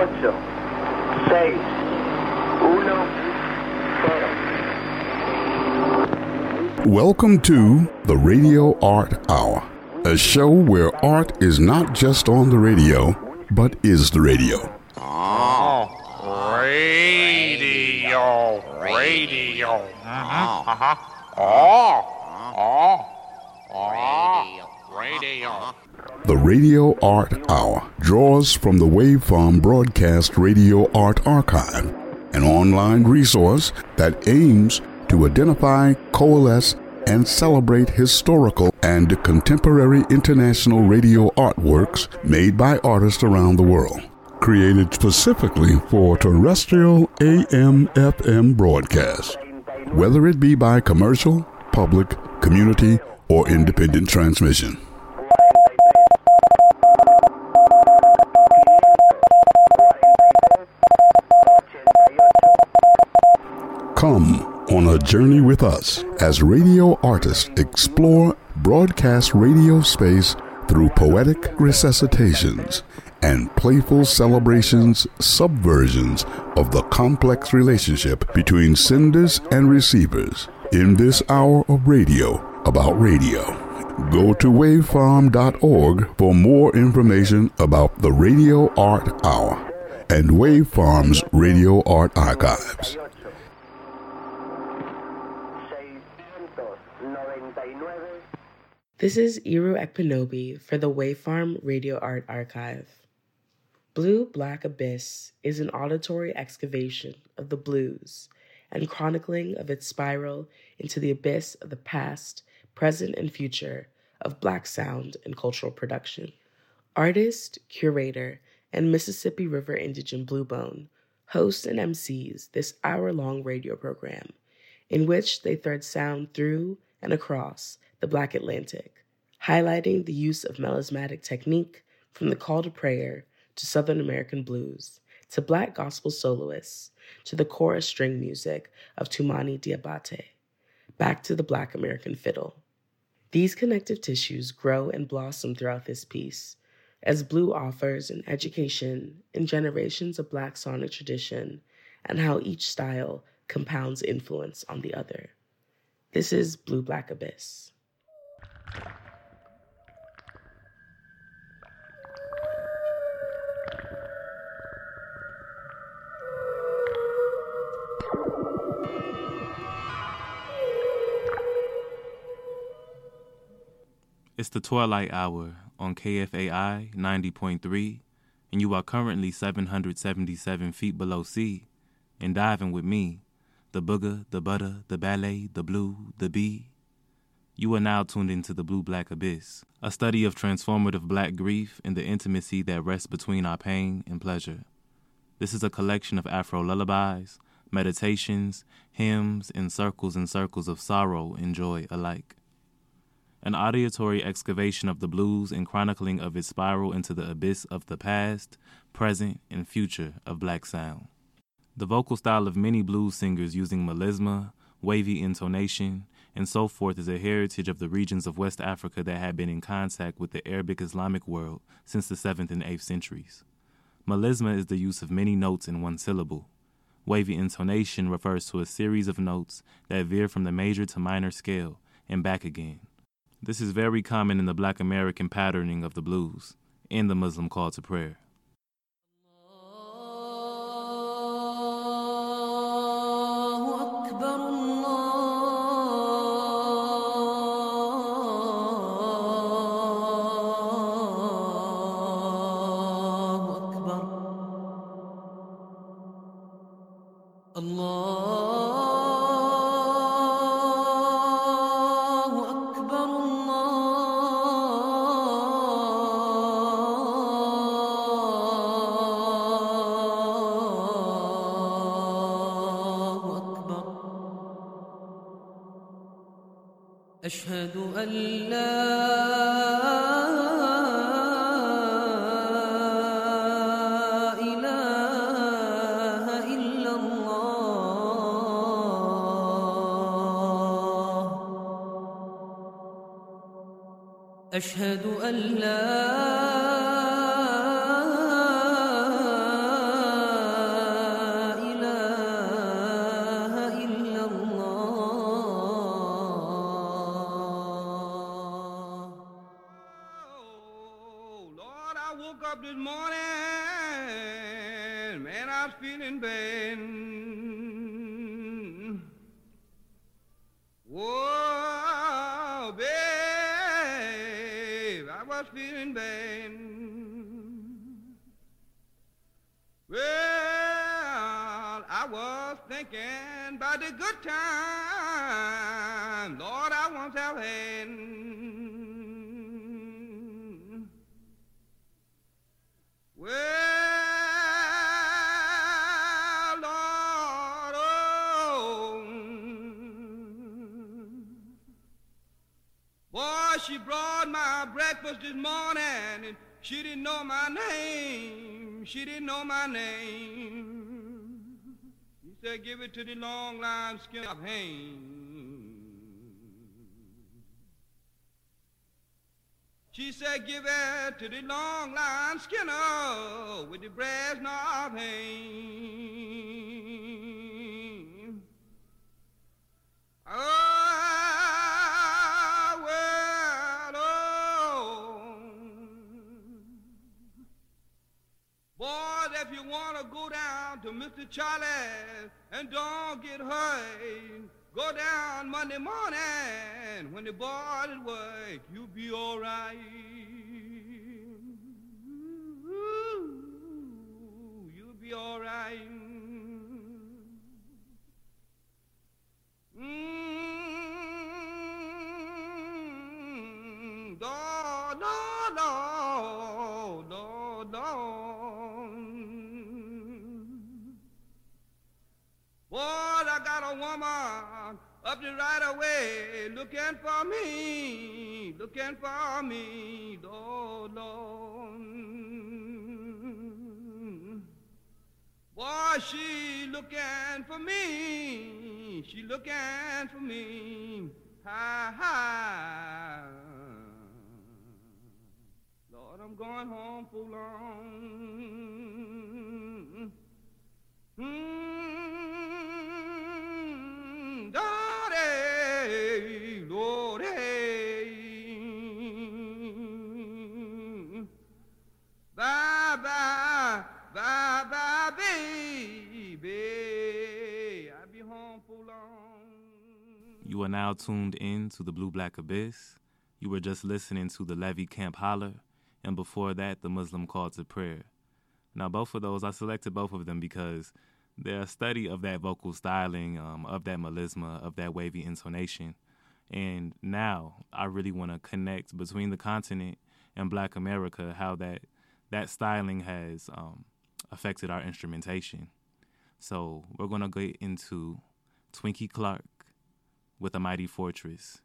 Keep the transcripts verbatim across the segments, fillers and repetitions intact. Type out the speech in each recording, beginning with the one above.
ocho, seis, uno, cero. Welcome to the Radio Art Hour, a show where art is not just on the radio, but is the radio. Oh, radio, radio. Uh-huh, uh-huh. Oh, oh, oh, radio. The Radio Art Hour draws from the Waveform Broadcast Radio Art Archive, an online resource that aims to identify, coalesce, and celebrate historical and contemporary international radio artworks made by artists around the world. Created specifically for terrestrial A M F M broadcast, whether it be by commercial, public, community, or independent transmission. Come on a journey with us as radio artists explore broadcast radio space through poetic resuscitations and playful celebrations, subversions of the complex relationship between senders and receivers in this hour of radio about radio. Go to waveform dot org for more information about the Radio Art Hour and Waveform's Radio Art Archives. This is Iru Ekpenobi for the Waveform Radio Art Archive. Blue Black Abyss is an auditory excavation of the blues and chronicling of its spiral into the abyss of the past, present, and future of Black sound and cultural production. Artist, curator, and Mississippi River indigent Bluebone hosts and M Cs this hour-long radio program in which they thread sound through and across the Black Atlantic, highlighting the use of melismatic technique from the call to prayer to Southern American blues, to Black gospel soloists, to the chorus string music of Tumani Diabate, back to the Black American fiddle. These connective tissues grow and blossom throughout this piece, as Blue offers an education in generations of Black sonic tradition and how each style compounds influence on the other. This is Blue Black Abyss. It's the Twilight Hour on K F A I ninety point three, and you are currently seven hundred seventy-seven feet below sea, and diving with me, the booger, the butter, the ballet, the blue, the bee. You are now tuned into the Blue Black Abyss, a study of transformative Black grief and the intimacy that rests between our pain and pleasure. This is a collection of Afro lullabies, meditations, hymns, and circles and circles of sorrow and joy alike. An auditory excavation of the blues and chronicling of its spiral into the abyss of the past, present, and future of Black sound. The vocal style of many blues singers using melisma, wavy intonation, and so forth is a heritage of the regions of West Africa that had been in contact with the Arabic Islamic world since the seventh and eighth centuries. Melisma is the use of many notes in one syllable. Wavy intonation refers to a series of notes that veer from the major to minor scale and back again. This is very common in the Black American patterning of the blues and the Muslim call to prayer. أشهد أن لا إله إلا الله أشهد أن لا woke up this morning, man, I was feeling bad. Whoa, babe, I was feeling bad. Well, I was thinking about the good time, Lord, I once have had. Well, Lord, oh, boy, she brought my breakfast this morning, and she didn't know my name. She didn't know my name. She said, give it to the long line skin of Hain. She said, give it to the long line skinner with the brass knob hang. Oh, well, oh. Boys, if you want to go down to Mister Charlie and don't get hurt, go down Monday morning when the boys at work, you'll be all right. Ooh, you'll be all right. Mm, do, do, do, do, do. Boy, I got a woman up the right away looking for me, looking for me, Lord, Lord. Boy, she looking for me, she looking for me, ha, ha. Lord, I'm going home for long. Mm, Lordy, Lordy. Bye, bye, bye, bye, baby. I'll be home for long. You are now tuned in to the Blue Black Abyss. You were just listening to the Levy Camp Holler, and before that, the Muslim Call to Prayer. Now, both of those, I selected both of them because they're a study of that vocal styling, um, of that melisma, of that wavy intonation. And now I really want to connect between the continent and Black America, how that that styling has um, affected our instrumentation. So we're going to get into Twinkie Clark with A Mighty Fortress.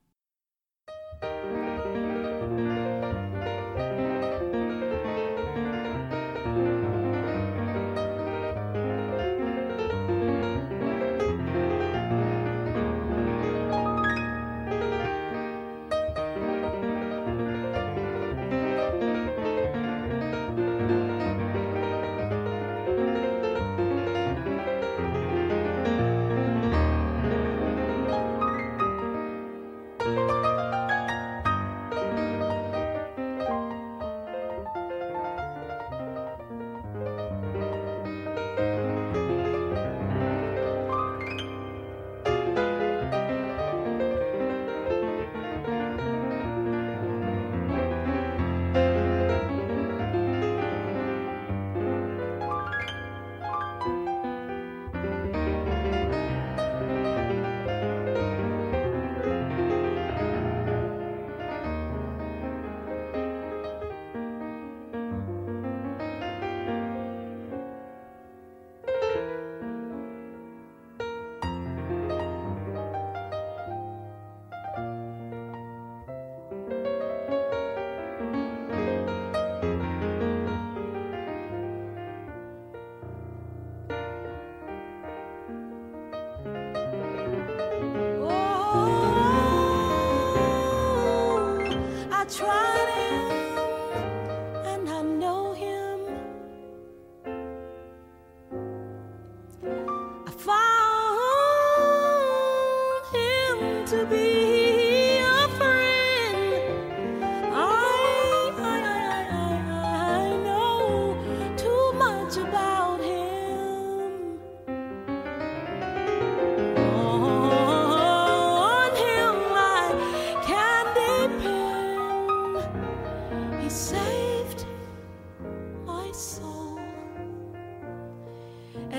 I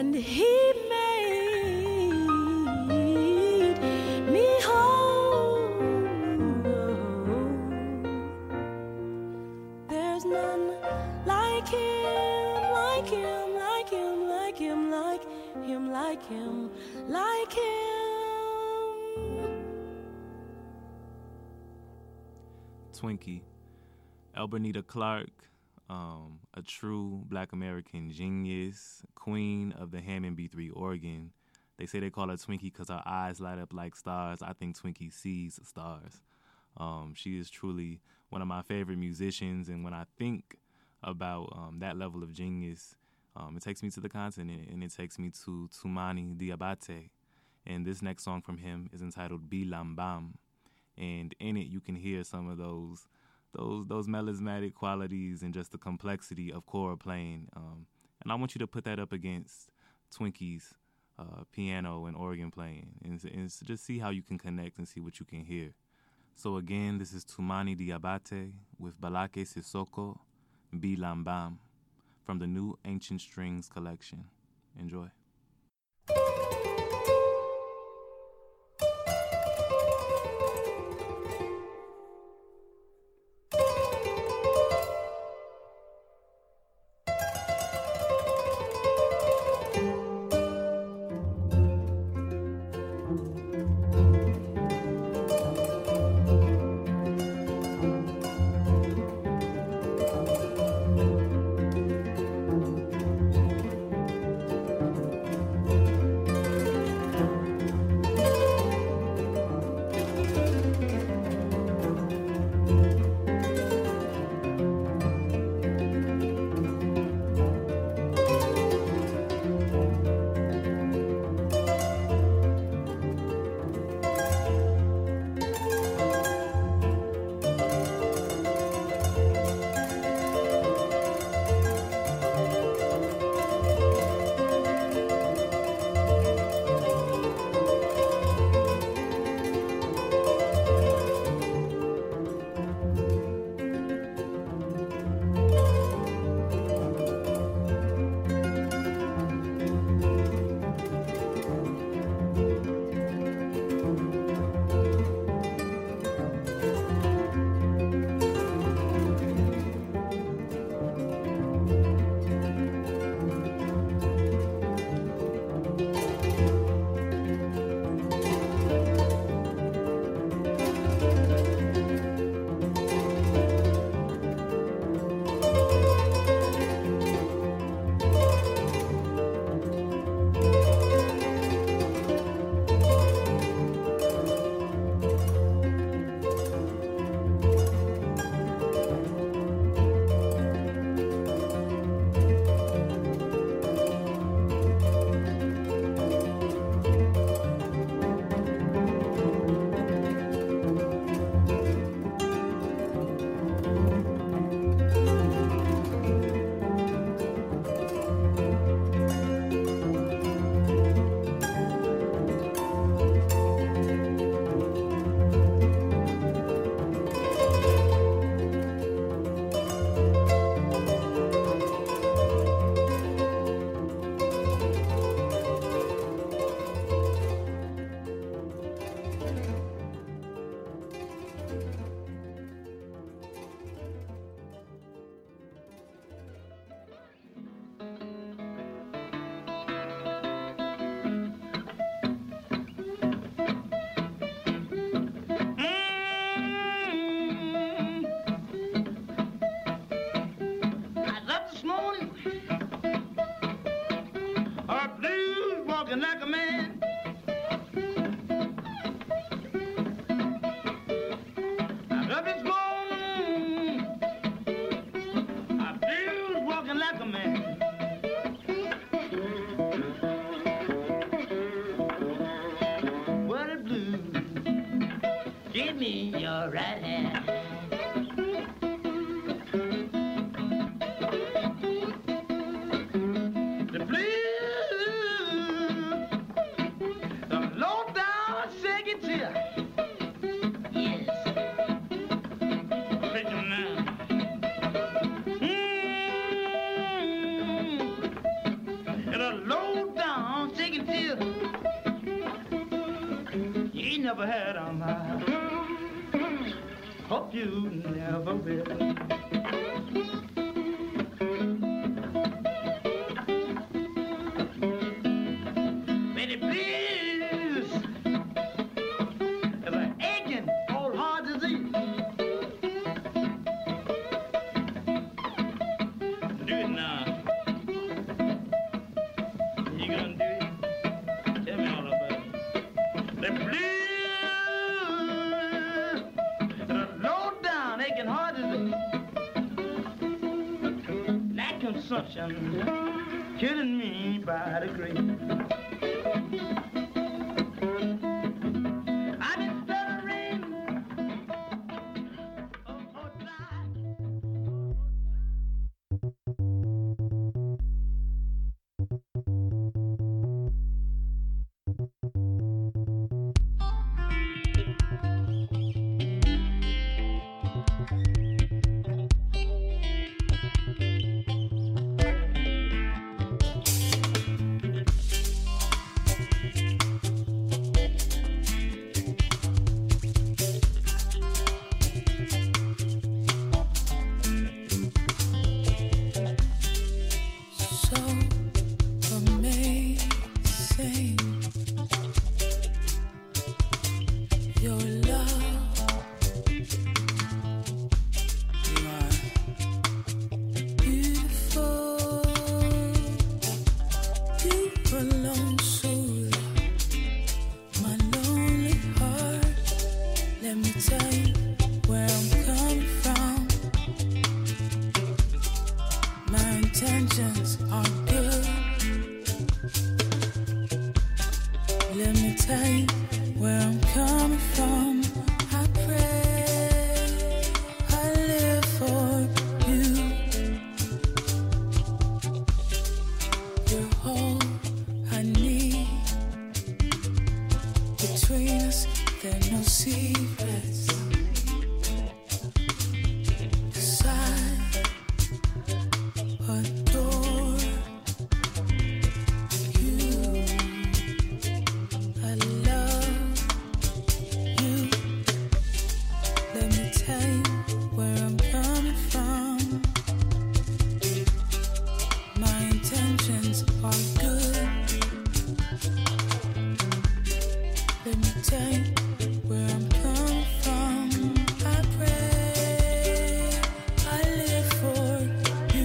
and he made me whole. There's none like him, like him, like him, like him, like him, like him, like him. Twinkie, Elbernita Clark, um, a true Black American genius, queen of the Hammond B three organ. They say they call her Twinkie because her eyes light up like stars. I think Twinkie sees stars. Um, she is truly one of my favorite musicians, and when I think about um, that level of genius, um, it takes me to the continent, and it takes me to Toumani Diabate. And this next song from him is entitled Bilambam. And in it, you can hear some of those those those melismatic qualities and just the complexity of Cora playing. Um, and I want you to put that up against Twinkie's uh, piano and organ playing, and, and just see how you can connect and see what you can hear. So again, this is Toumani Diabate with Balake Sissoko, Bilambam, from the new Ancient Strings collection. Enjoy. Like a man. I love this morning. I feel walking like a man. What a blues. Give me your right hand. The blues. never had them. I hope you never will. Betty, please, is an aching old heart disease. Do it now. You gonna do it? Tell me all about it. The blues, the low down aching heart disease. That consumption killing me by the grave. I've been stuttering. Oh, oh, dry. So amazing, your love. You are beautiful. You alone soothe my lonely heart. Let me tell you where I'm coming from. My intentions are good. Let me tell you where I'm coming from. I pray, I live for you. You're all I need. Between us, there are no secrets. 'Cause I adore you. I love you. Let me tell you where I'm coming from. My intentions are good. Let me tell you where I'm coming from. I pray, I live for you.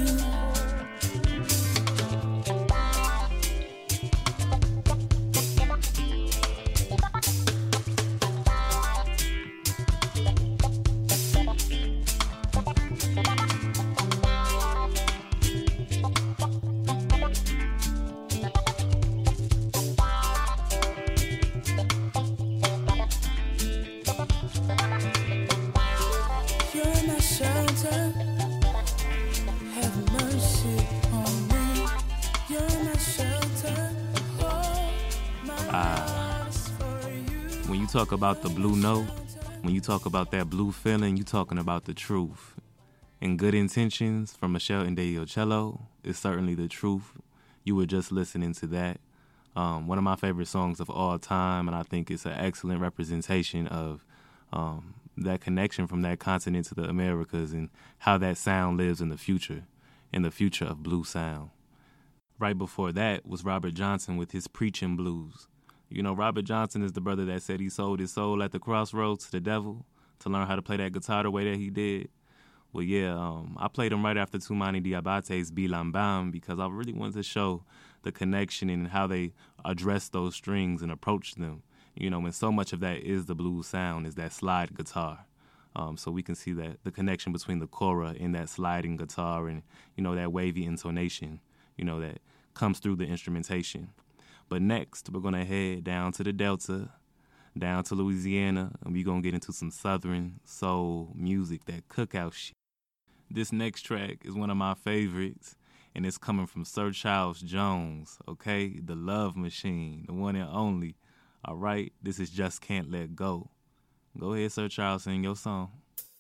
You're my shelter. Have mercy on me. You're my shelter. Oh, my heart is for you. When you talk about the blue note, when you talk about that blue feeling, you talking about the truth. And Good Intentions from Michelle Ndegeocello is certainly the truth. You were just listening to that. Um, one of my favorite songs of all time, and I think it's an excellent representation of um, that connection from that continent to the Americas and how that sound lives in the future, in the future of blue sound. Right before that was Robert Johnson with his Preaching Blues. You know, Robert Johnson is the brother that said he sold his soul at the crossroads to the devil to learn how to play that guitar the way that he did. Well, yeah, um, I played him right after Tumani Diabate's Bilam Bam because I really wanted to show the connection and how they address those strings and approach them. You know, and so much of that is the blues sound, is that slide guitar. Um, so we can see that the connection between the kora and that sliding guitar and, you know, that wavy intonation, you know, that comes through the instrumentation. But next, we're going to head down to the Delta, down to Louisiana, and we're going to get into some Southern soul music, that cookout shit. This next track is one of my favorites, and it's coming from Sir Charles Jones, okay? The Love Machine, the one and only. All right, this is Just Can't Let Go. Go ahead, Sir Charles, sing your song.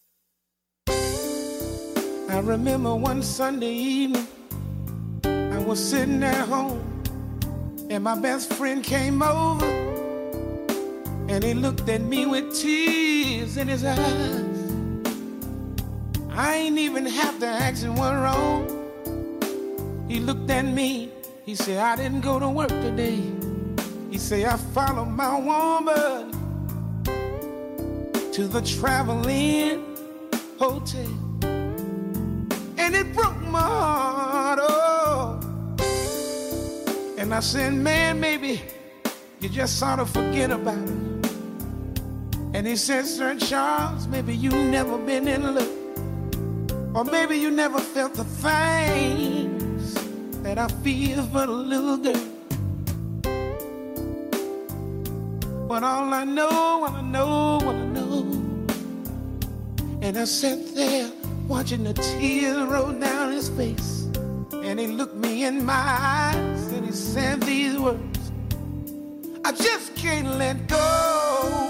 I remember one Sunday evening, I was sitting at home, and my best friend came over. And he looked at me with tears in his eyes. I ain't even have to ask him what's wrong. He looked at me, he said, I didn't go to work today. He said, I followed my woman to the Travel-In Hotel. And it broke my heart, oh. And I said, man, maybe you just ought to forget about it. And he said, Sir Charles, maybe you never been in love. Or maybe you never felt the things that I feel for the little girl. But all I know, all I know, all I know. And I sat there watching the tears roll down his face. And he looked me in my eyes and he said these words, I just can't let go.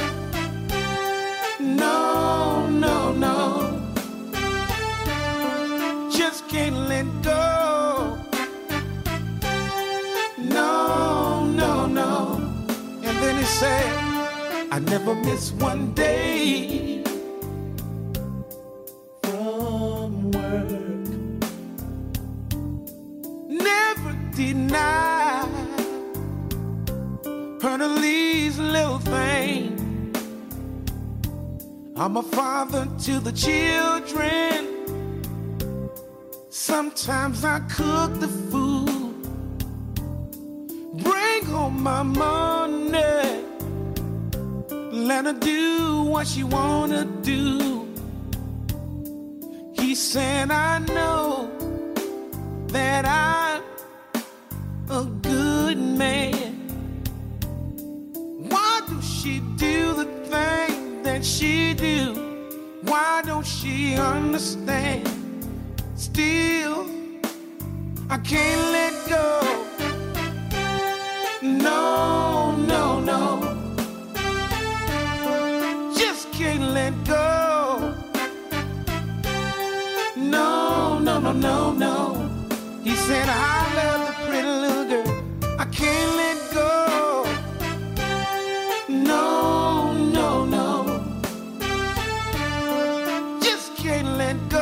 No, no, no. Just can't let go. No, no, no. And then he said, I never miss one day from work. Never deny her the least little thing. I'm a father to the children. Sometimes I cook the food, bring home my money, let her do what she wanna do. He said, I know that I'm a good man. Why do she do the thing that she do? Why don't she understand? Still, I can't let go. No, no, no. Just can't let go. No, no, no, no, no. He said, I love the pretty little girl. I can't let go. No, no, no. Just can't let go.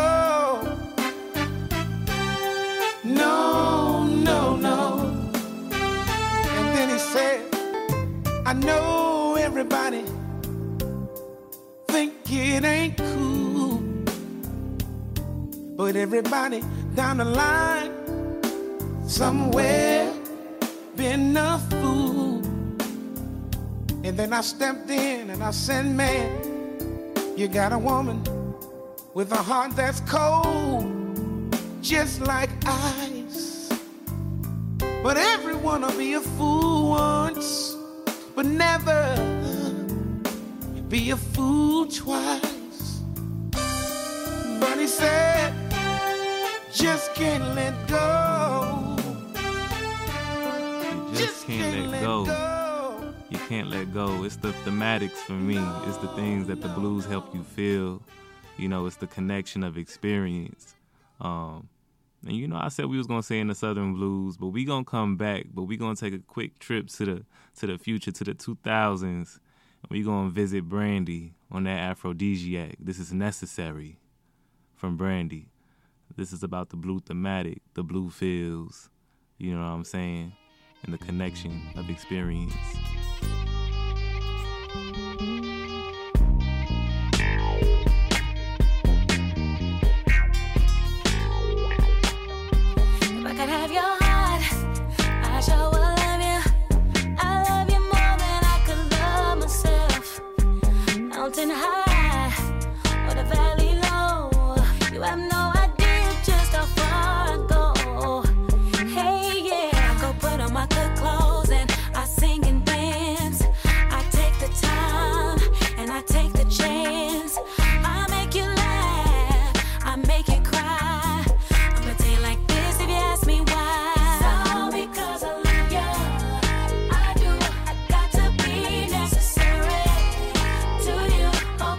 No, no, no. And then he said, I know everybody think it ain't cool, but everybody down the line somewhere been a fool. And then I stepped in and I said, man, you got a woman with a heart that's cold, just like ice. But everyone'll be a fool once, but never be a fool twice. But he said, just can't let go. You just, just can't, can't let, let go. go. You can't let go. It's the thematics for me. It's the things that the blues help you feel. You know, it's the connection of experience. Um, and you know, I said we was gonna say in the Southern blues, but we gonna come back. But we gonna take a quick trip to the to the future, to the two thousands. And we gonna visit Brandy on that Aphrodisiac. This is Necessary from Brandy. This is about the blue thematic, the blue feels. You know what I'm saying? And the connection of experience. If I could have your heart, I sure would love you. I love you more than I could love myself. Mountain high or the valley low, you have no idea just how far I go. Hey, yeah, I go put on my good clothes and I sing and dance. I take the time and I take the chance. I make you laugh, I make you cry. I'm gonna tell you like this if you ask me why. So because I love you, I do. I got to be necessary to you. Oh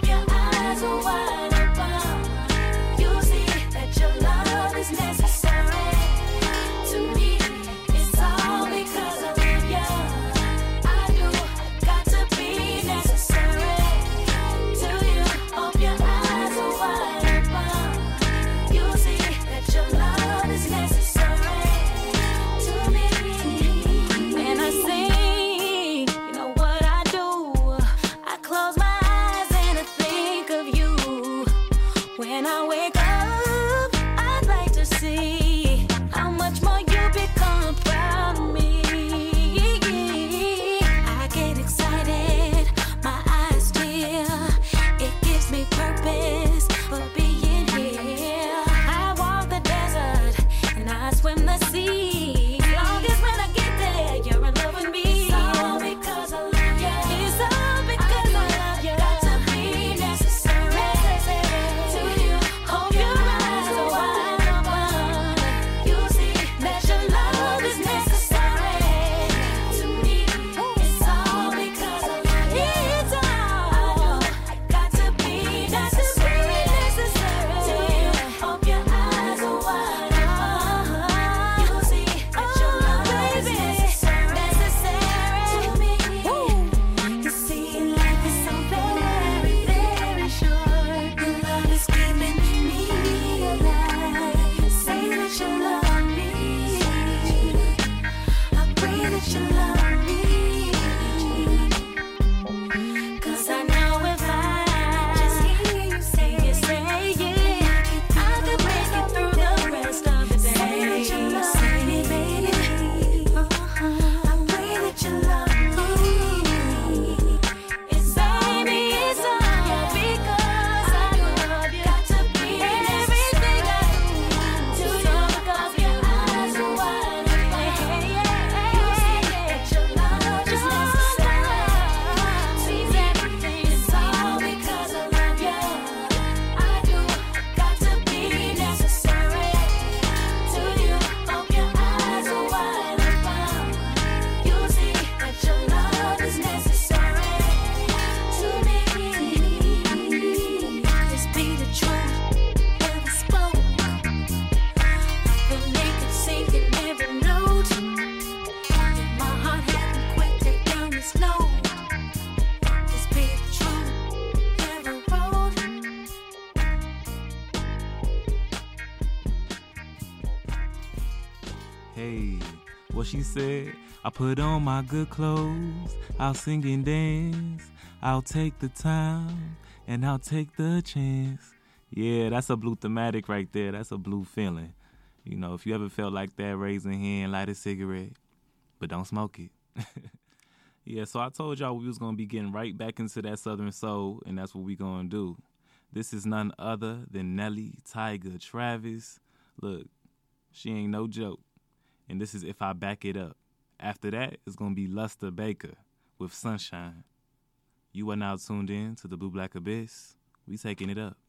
Hey, what she said? I put on my good clothes, I'll sing and dance, I'll take the time, and I'll take the chance. Yeah, that's a blue thematic right there. That's a blue feeling. You know, if you ever felt like that, raise a hand, light a cigarette, but don't smoke it. Yeah, so I told y'all we was going to be getting right back into that Southern soul, and that's what we going to do. This is none other than Nelly Tiger Travis. Look, she ain't no joke. And this is If I Back It Up. After that, it's going to be Luster Baker with Sunshine. You are now tuned in to the Blue Black Abyss. We taking it up.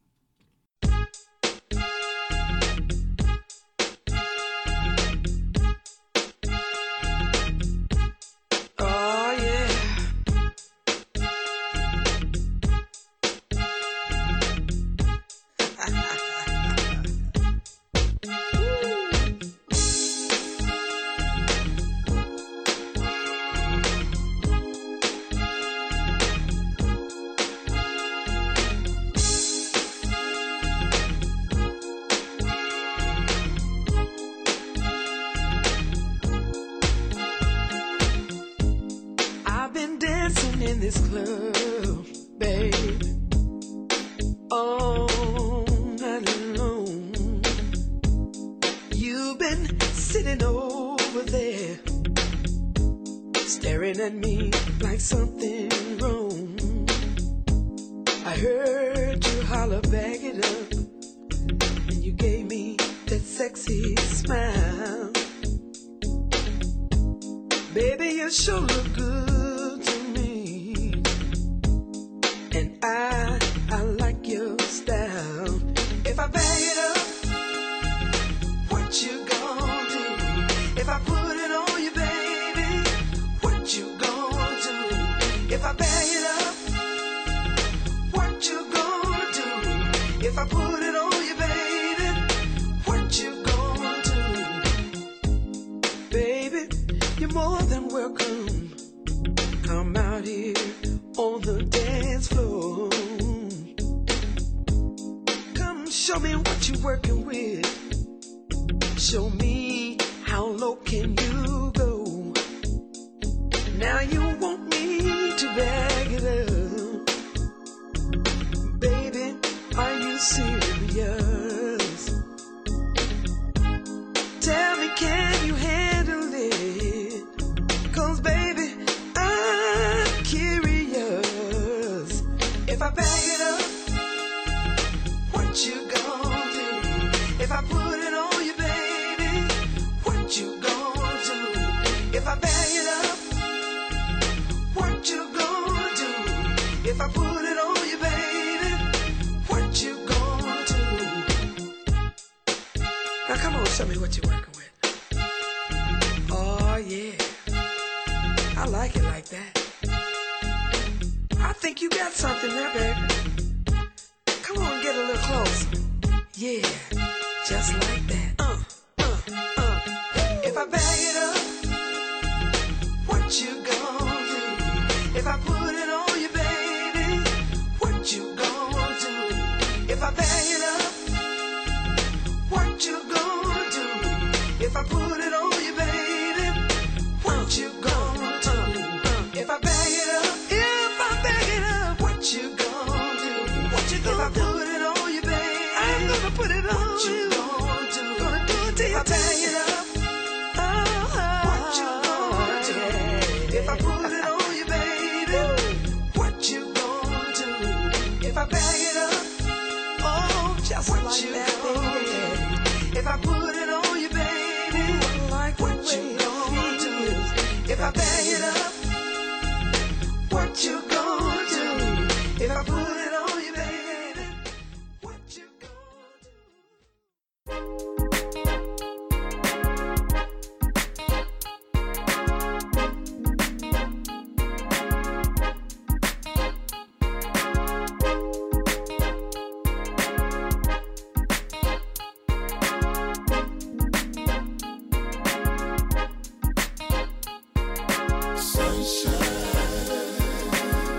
Sunshine.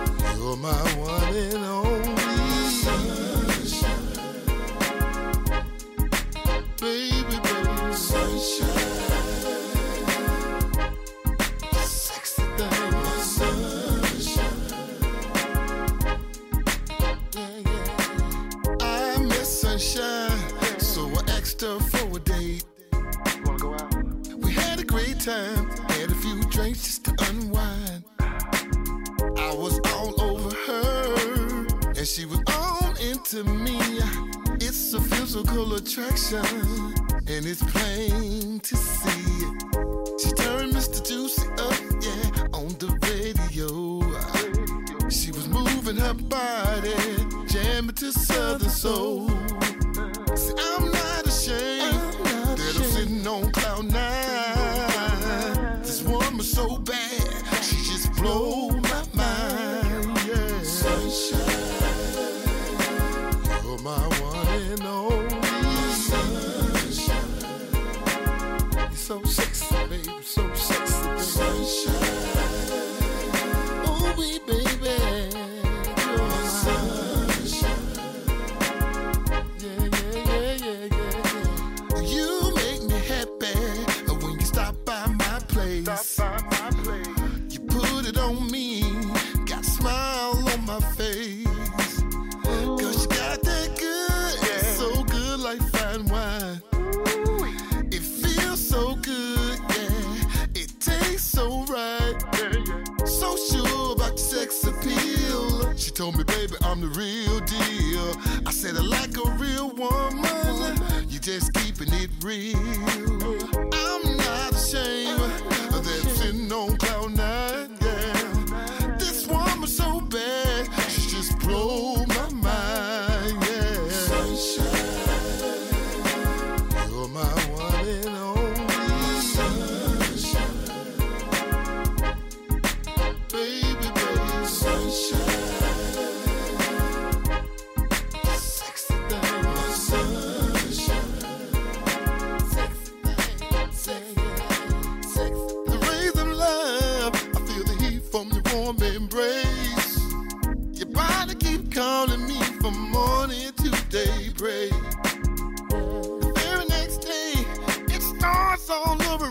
time, had a few drinks just to unwind. I was all over her, and she was all into me. It's a physical attraction, and it's plain to see. She turned Mister Juicy up, yeah, on the radio. She was moving her body, jamming to Southern Soul. See, I'm not ashamed I'm not that ashamed. I'm sitting on cloud nine. This woman's so bad, she just blows my mind, yeah. Sunshine, you're my one and only sunshine. You're so sexy, baby, so sexy, baby. Sunshine, oh, we baby, you're my sunshine. Yeah, yeah, yeah, yeah, yeah, yeah. You make me happy when you stop by my place. Stop by my place. You put it on me, got a smile on my face. Cause you got that good, yeah. So good like fine wine. Ooh. It feels so good, yeah. It tastes so right, yeah, yeah. So sure about your sex appeal. She told me, baby, I'm the real deal. I said I like a real woman. You just keeping it real. I'm not ashamed of that sitting on cloud nine, yeah. This woman's so bad, she just blow my mind, yeah. Sunshine, you're my one and only sunshine. Baby, baby, sunshine. Sexy thing, my sunshine. Sexy thing, sexy, sexy. The rays of love, I feel the heat from your warm embrace. Your body keep calling me from morning to daybreak. The very next day, it starts all over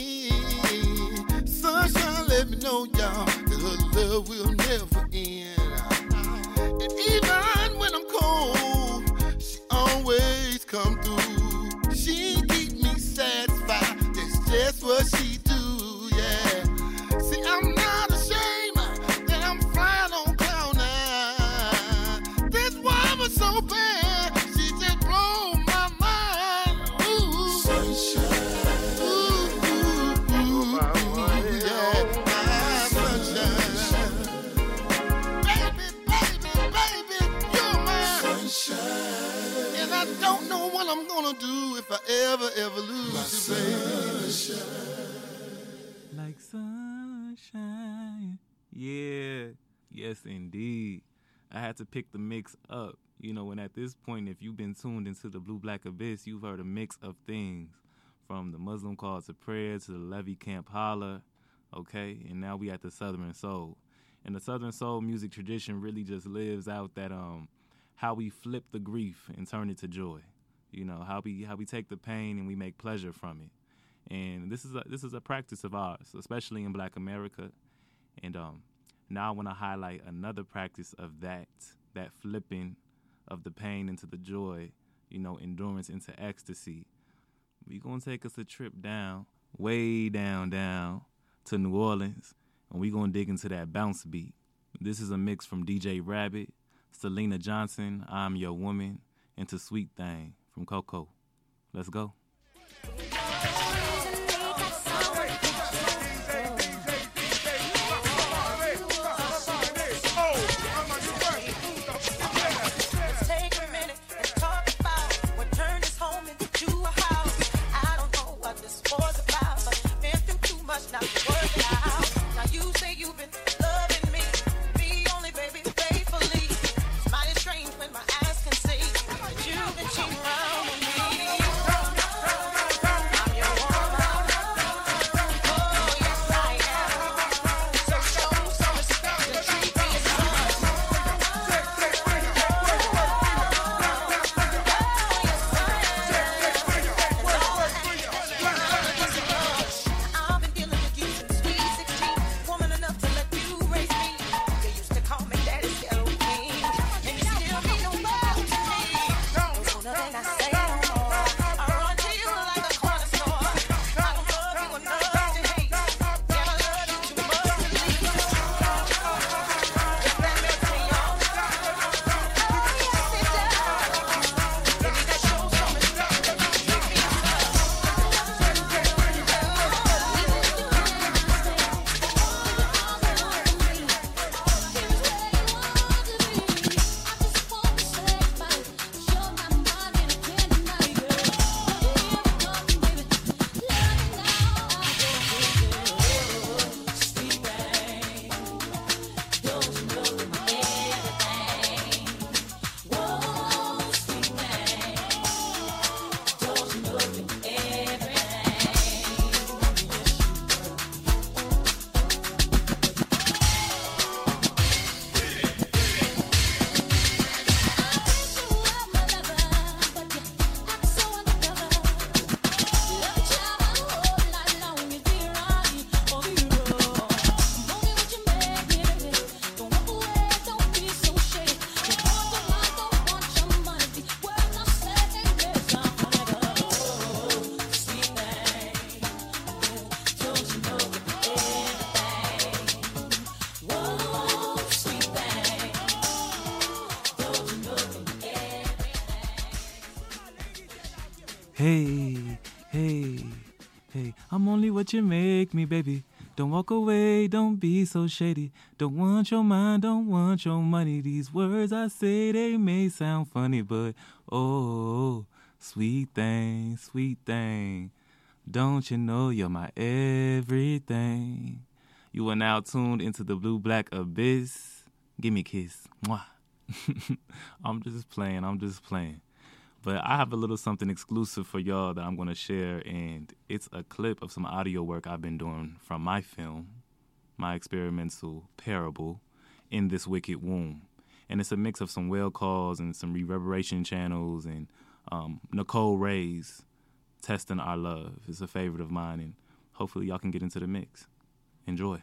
again. Sunshine, let me know, y'all, that her love will never end. And even when I'm cold, she always come through. She keep me satisfied, that's just what she do, yeah. See, I'm not ashamed that I'm flying on cloud nine. This woman's so bad, she just blow my mind. Ooh, sunshine. Ooh, ooh, ooh, ooh, yeah, my sunshine. Baby, baby, baby, you're my sunshine. And I don't know what I'm gonna do if I ever, ever lose you, baby. Like sunshine. Yeah. Yes, indeed. I had to pick the mix up. You know, and at this point, if you've been tuned into the Blue Black Abyss, you've heard a mix of things. From the Muslim Call to Prayer to the Levy Camp Holler, okay? And now we at the Southern Soul. And the Southern Soul music tradition really just lives out that um how we flip the grief and turn it to joy. You know, how we how we take the pain and we make pleasure from it. And this is a, this is a practice of ours, especially in Black America. And um, now I want to highlight another practice of that, that flipping of the pain into the joy, you know, endurance into ecstasy. We're going to take us a trip down, way down, down to New Orleans, and we're going to dig into that bounce beat. This is a mix from D J Rabbit, Selena Johnson, I'm Your Woman, and To Sweet Thing from Coco. Let's go. Strange when my eyes can see that you've been cheating around with me. Hey, hey, hey, I'm only what you make me, baby. Don't walk away, don't be so shady. Don't want your mind, don't want your money. These words I say, they may sound funny, but oh, sweet thing, sweet thing. Don't you know you're my everything? You are now tuned into the Blue Black Abyss. Give me a kiss. Mwah. I'm just playing, I'm just playing. But I have a little something exclusive for y'all that I'm going to share, and it's a clip of some audio work I've been doing from my film, my experimental parable, In This Wicked Womb. And it's a mix of some whale calls and some reverberation channels and um, Nicole Ray's Testing Our Love is a favorite of mine, and hopefully y'all can get into the mix. Enjoy.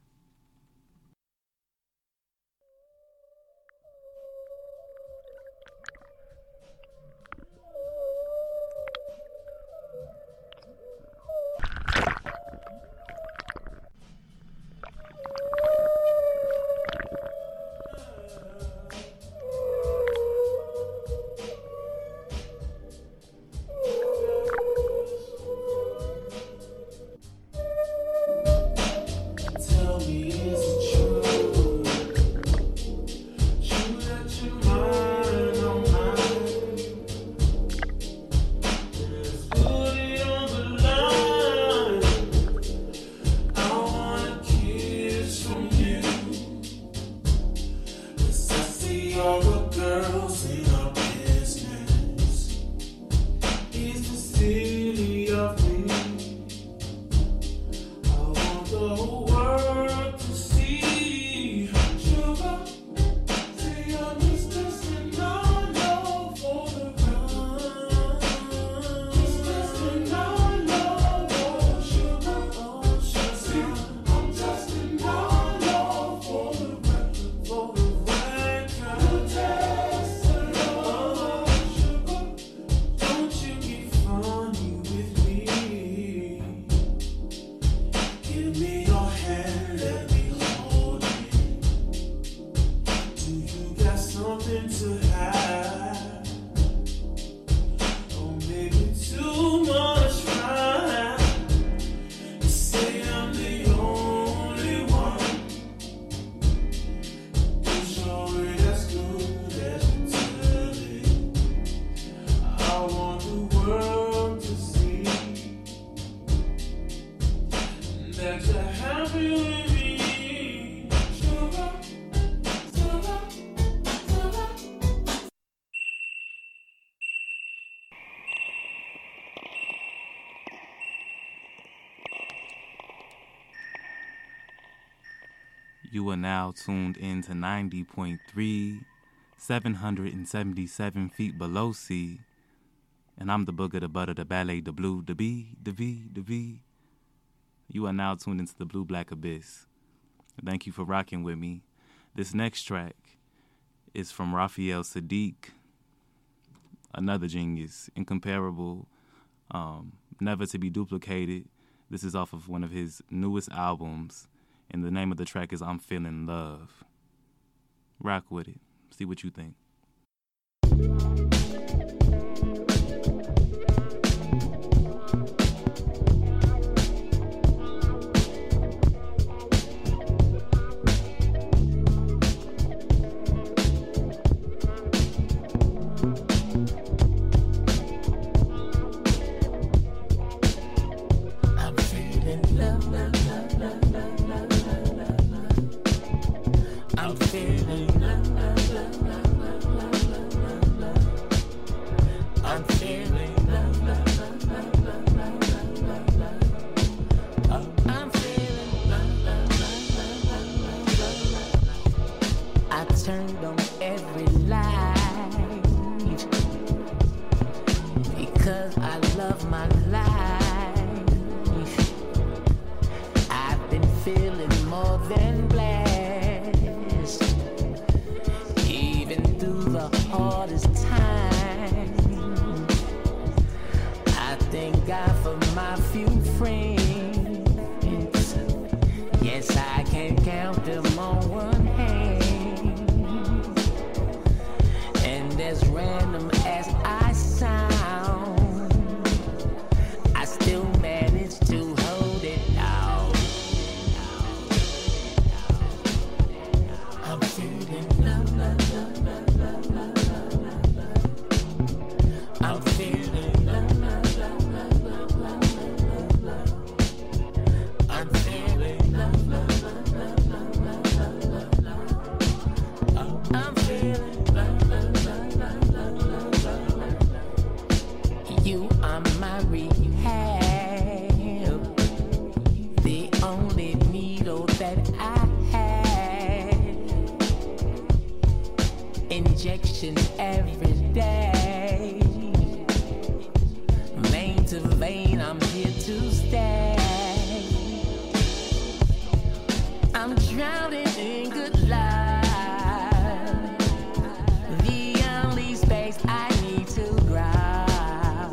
You are now tuned in to ninety point three, seven hundred seventy-seven feet below sea. And I'm the booger, the butter, the ballet, the blue, the B, the V, the V. You are now tuned into the Blue Black Abyss. Thank you for rocking with me. This next track is from Raphael Saadiq, another genius, incomparable, um, never to be duplicated. This is off of one of his newest albums. And the name of the track is I'm Feeling Love. Rock with it. See what you think. As random as I sound, and every day. Vein to vein, I'm here to stay. I'm drowning in good love. The only space I need to grow.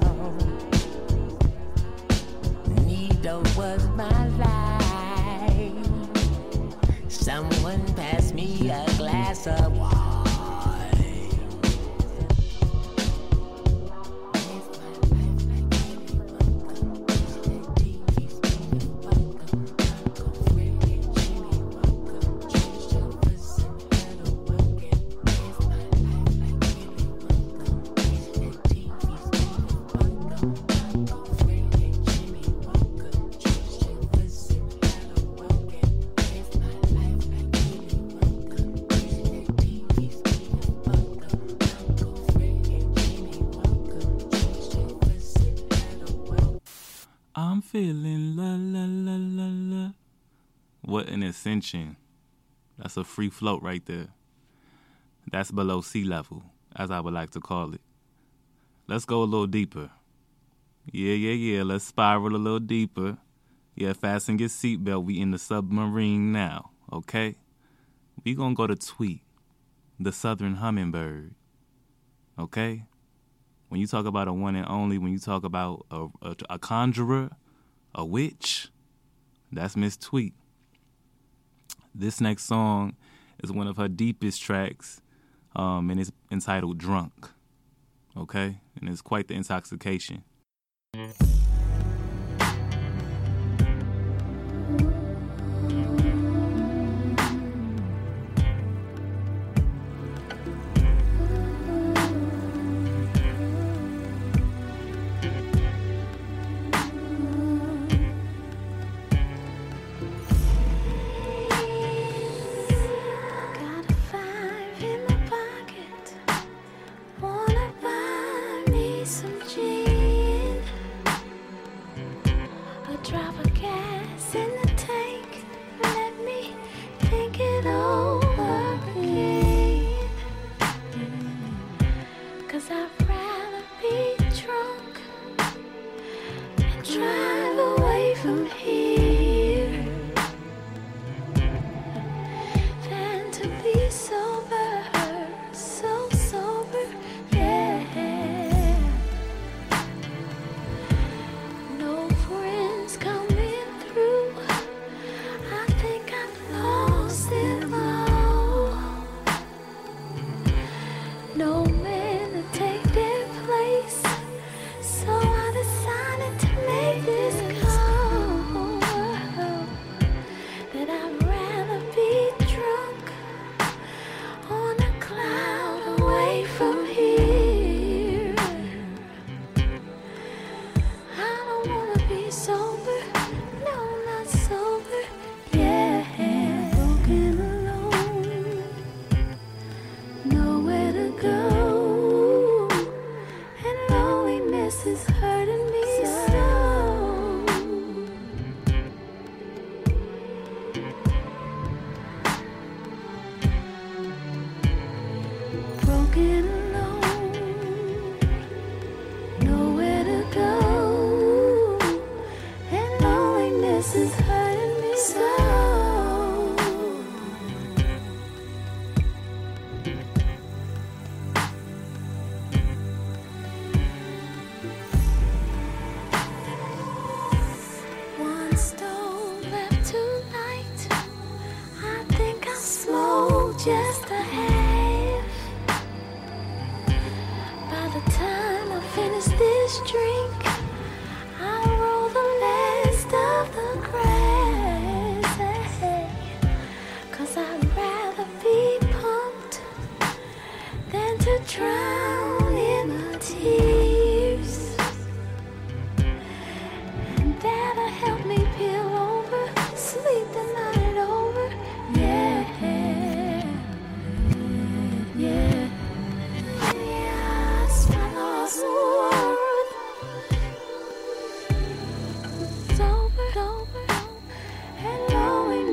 Needle was my life. Someone pass me a glass of wine. I'm feeling la la la la la. What an ascension. That's a free float right there. That's below sea level, as I would like to call it. Let's go a little deeper. Yeah, yeah, yeah. Let's spiral a little deeper. Yeah, fasten your seatbelt. We in the submarine now, okay? We gonna go to Tweet, the southern hummingbird, okay? When you talk about a one and only, when you talk about a, a, a conjurer, a witch, that's Miss Tweet. This next song is one of her deepest tracks, um, and it's entitled Drunk, okay? And it's quite the intoxication.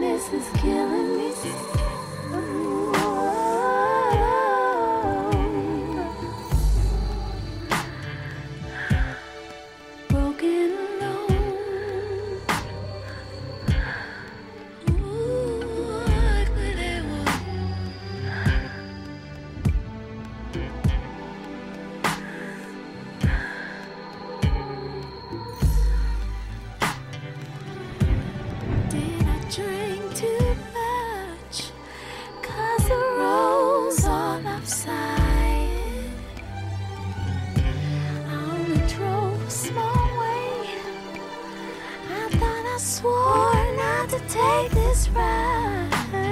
Killing me. Ooh, oh, oh, oh. take this ride.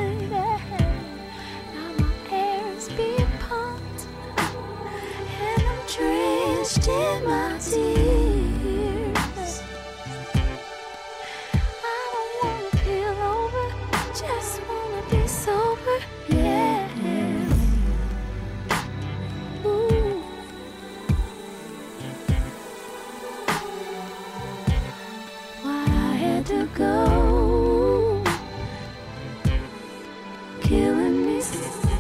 Now my air's being pumped, and I'm drenched in my tears. I don't wanna peel over, just wanna be sober, yeah. Ooh. Why I had to go, killing me slow.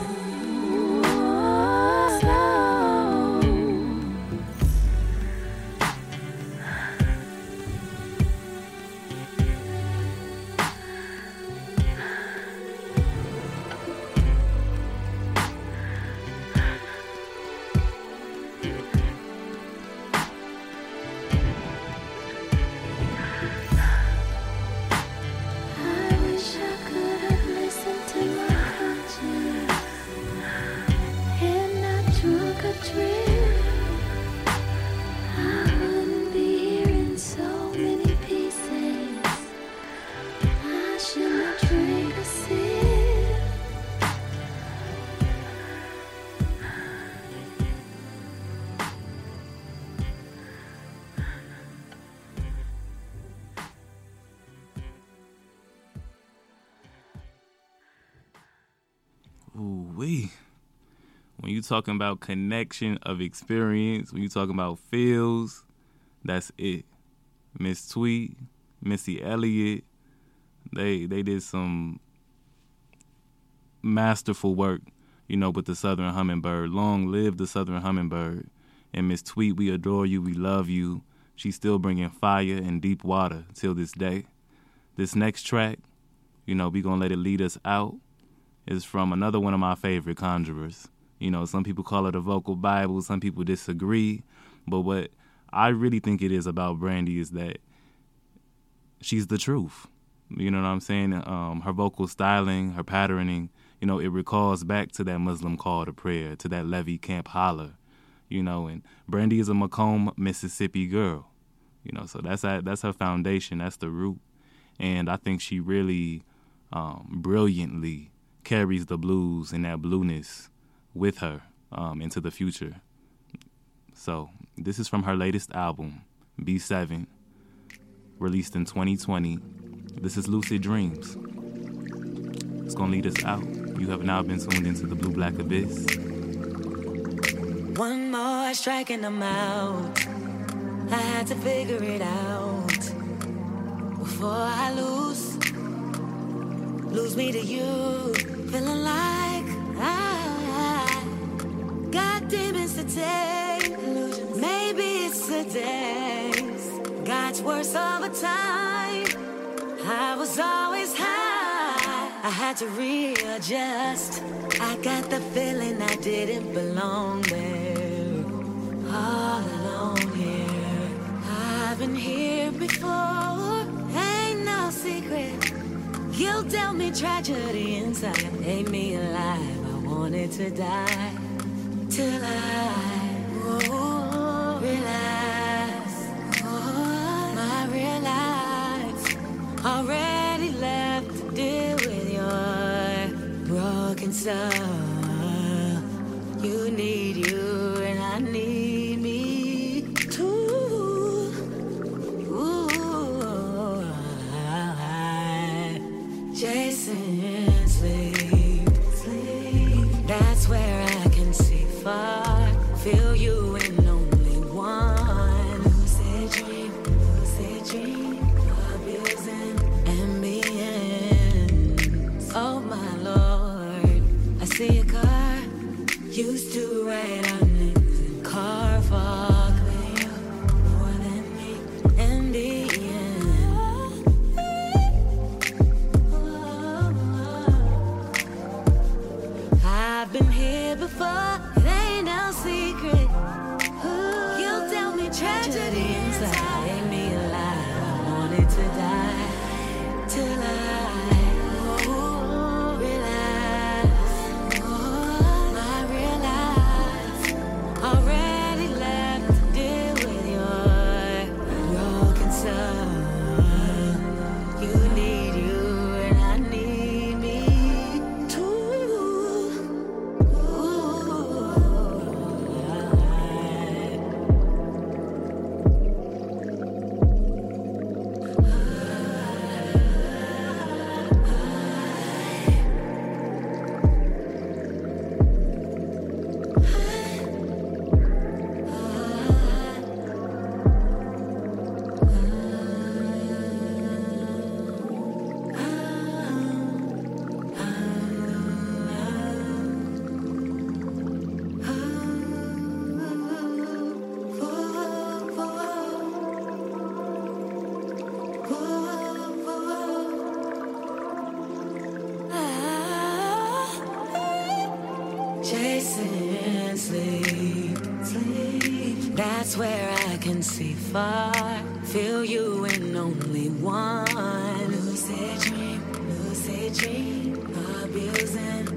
I wish I could have listened to my conscience and not drunk a drink. I wouldn't be here in so many pieces. I shouldn't have drank a sip. Ooh wee. When you talking about connection of experience, when you talking about feels, that's it. Miss Tweet, Missy Elliott, they they did some masterful work, you know, with the Southern Hummingbird. Long live the Southern Hummingbird. And Miss Tweet, we adore you, we love you. She's still bringing fire and deep water till this day. This next track, you know, we gonna let it lead us out, is from another one of my favorite conjurers. You know, some people call it a vocal Bible, some people disagree, but what I really think it is about Brandy is that she's the truth. You know what I'm saying? Um, her vocal styling, her patterning, you know, it recalls back to that Muslim call to prayer, to that Levy Camp holler, you know, and Brandy is a Macomb, Mississippi girl, you know, so that's that, that's her foundation, that's the root, and I think she really um, brilliantly carries the blues and that blueness with her um, into the future. So this is from her latest album, B seven, released in twenty twenty. This is Lucid Dreams. It's gonna lead us out. You have now been tuned into the Blue Black Abyss. One more strike and I'm out. I had to figure it out before I lose, lose me to you. Feeling like I got demons to take. Maybe it's the days. God's worse over time. I was always high. I had to readjust. I got the feeling I didn't belong there. All alone here. I've been here before. Ain't no secret. You dealt me tragedy inside. Made me alive. I wanted to die. Till I oh, realized oh, my real life already left to deal with your broken soul. You need you and I need me too. Ooh, chasing sleep, sleep. That's where I can see far. Feel you in only one. Lucid dream, lucid dream, abusing ambience. Oh my Lord, I see a car. Used to ride on it and car fog. More than me in the end. Oh, can see far, feel you in only one. Lucid dream, lucid dream, abusing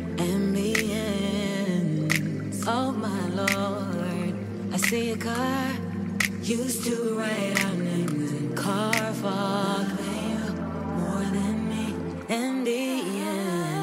ambience. Oh my Lord, I see a car, used to write our names in car fog. More than me in the end.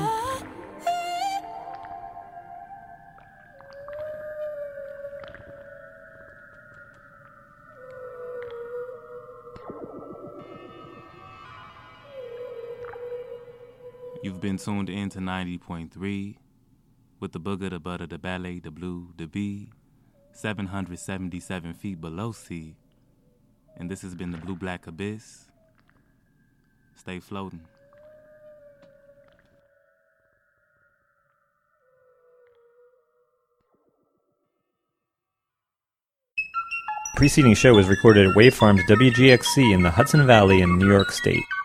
You've been tuned in to ninety point three with the booger, the butter, the ballet, the blue, the bee, seven hundred seventy-seven feet below sea. And this has been the Blue Black Abyss. Stay floating. The preceding show was recorded at Wave Farms W G X C in the Hudson Valley in New York State.